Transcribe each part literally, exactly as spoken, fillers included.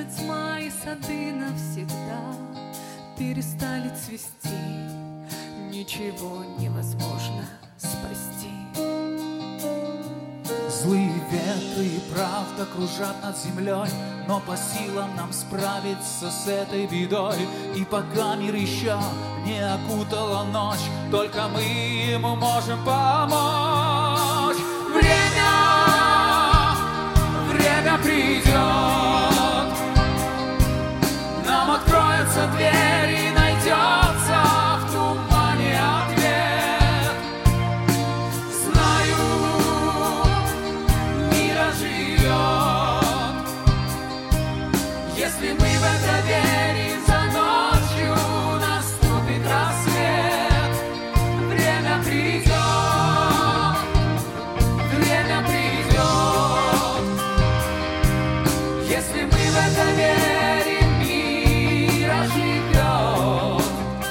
тьма и сады навсегда перестали цвести, ничего невозможно спасти. Злые ветры и правда кружат над землей, но по силам нам справиться с этой бедой. И пока мир еще не окутала ночь, только мы ему можем помочь. Время, время придет, нам откроются двери и найдется в тумане ответ. Знаю, мир оживет, если мы в это верим. За ночью наступит рассвет. Время придет, время придет, если мы в это верим, мир оживет.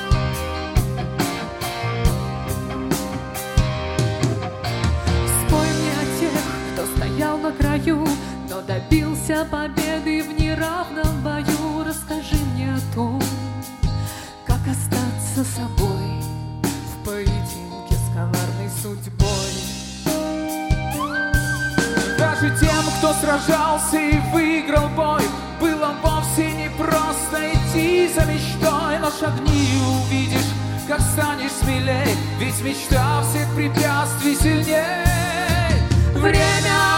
Спой мне о тех, кто стоял на краю, но добился победы в неравном бою. Расскажи мне о том, как остаться собой в поединке с коварной судьбой. Даже тем, кто сражался и выиграл бой, было вовсе не просто идти за мечтой. Но шагни и увидишь, как станешь смелей, ведь мечта всех препятствий сильней. Время